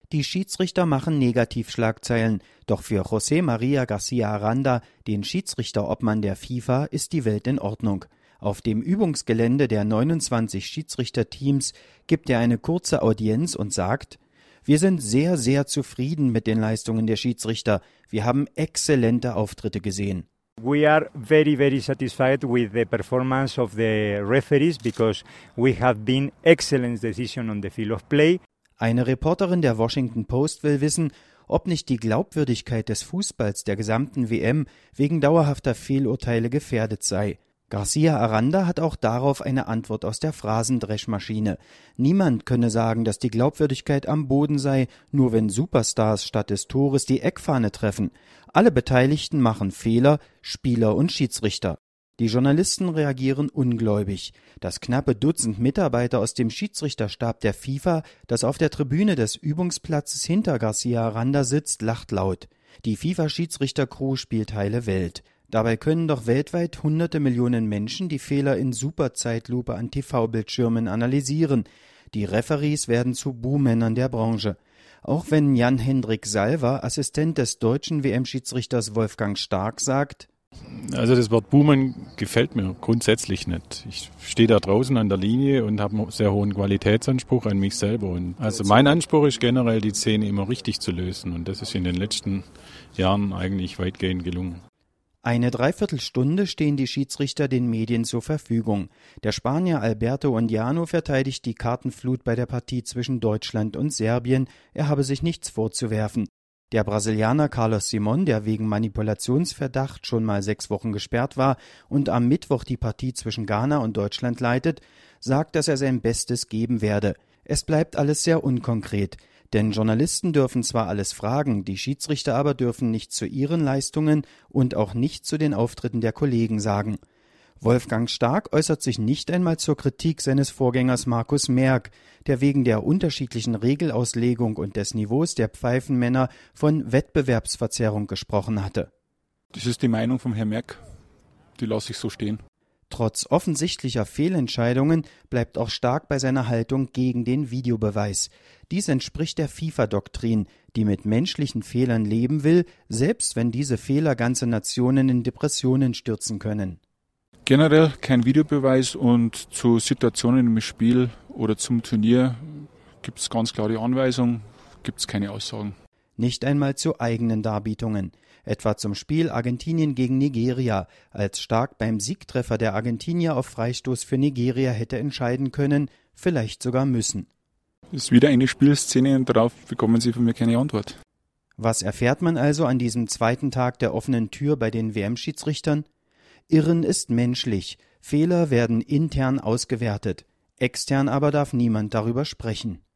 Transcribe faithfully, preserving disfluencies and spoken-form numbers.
Die Schiedsrichter machen Negativschlagzeilen, doch für José María García Aranda, den Schiedsrichterobmann der FIFA, ist die Welt in Ordnung. Auf dem Übungsgelände der neunundzwanzig Schiedsrichterteams gibt er eine kurze Audienz und sagt: Wir sind sehr, sehr zufrieden mit den Leistungen der Schiedsrichter. Wir haben exzellente Auftritte gesehen. We are very, very satisfied with the performance of the referees because we have been excellent decision on the field of play. Eine Reporterin der Washington Post will wissen, ob nicht die Glaubwürdigkeit des Fußballs der gesamten W M wegen dauerhafter Fehlurteile gefährdet sei. García Aranda hat auch darauf eine Antwort aus der Phrasendreschmaschine. Niemand könne sagen, dass die Glaubwürdigkeit am Boden sei, nur wenn Superstars statt des Tores die Eckfahne treffen. Alle Beteiligten machen Fehler, Spieler und Schiedsrichter. Die Journalisten reagieren ungläubig. Das knappe Dutzend Mitarbeiter aus dem Schiedsrichterstab der FIFA, das auf der Tribüne des Übungsplatzes hinter García Aranda sitzt, lacht laut. Die FIFA-Schiedsrichter-Crew spielt heile Welt. Dabei können doch weltweit hunderte Millionen Menschen die Fehler in Superzeitlupe an T V-Bildschirmen analysieren. Die Referees werden zu Buhmännern der Branche. Auch wenn Jan-Hendrik Salver, Assistent des deutschen W M-Schiedsrichters Wolfgang Stark, sagt: Also das Wort Buhmann gefällt mir grundsätzlich nicht. Ich stehe da draußen an der Linie und habe einen sehr hohen Qualitätsanspruch an mich selber. Und also mein Anspruch ist generell, die Szene immer richtig zu lösen. Und das ist in den letzten Jahren eigentlich weitgehend gelungen. Eine Dreiviertelstunde stehen die Schiedsrichter den Medien zur Verfügung. Der Spanier Alberto Ondiano verteidigt die Kartenflut bei der Partie zwischen Deutschland und Serbien. Er habe sich nichts vorzuwerfen. Der Brasilianer Carlos Simon, der wegen Manipulationsverdacht schon mal sechs Wochen gesperrt war und am Mittwoch die Partie zwischen Ghana und Deutschland leitet, sagt, dass er sein Bestes geben werde. Es bleibt alles sehr unkonkret. Denn Journalisten dürfen zwar alles fragen, die Schiedsrichter aber dürfen nichts zu ihren Leistungen und auch nichts zu den Auftritten der Kollegen sagen. Wolfgang Stark äußert sich nicht einmal zur Kritik seines Vorgängers Markus Merck, der wegen der unterschiedlichen Regelauslegung und des Niveaus der Pfeifenmänner von Wettbewerbsverzerrung gesprochen hatte. Das ist die Meinung von Herrn Merck. Die lasse ich so stehen. Trotz offensichtlicher Fehlentscheidungen bleibt auch Stark bei seiner Haltung gegen den Videobeweis. Dies entspricht der FIFA-Doktrin, die mit menschlichen Fehlern leben will, selbst wenn diese Fehler ganze Nationen in Depressionen stürzen können. Generell kein Videobeweis und zu Situationen im Spiel oder zum Turnier gibt es ganz klare Anweisungen, gibt es keine Aussagen. Nicht einmal zu eigenen Darbietungen. Etwa zum Spiel Argentinien gegen Nigeria, als Stark beim Siegtreffer der Argentinier auf Freistoß für Nigeria hätte entscheiden können, vielleicht sogar müssen. Das ist wieder eine Spielszene und darauf bekommen Sie von mir keine Antwort. Was erfährt man also an diesem zweiten Tag der offenen Tür bei den W M-Schiedsrichtern? Irren ist menschlich, Fehler werden intern ausgewertet, extern aber darf niemand darüber sprechen.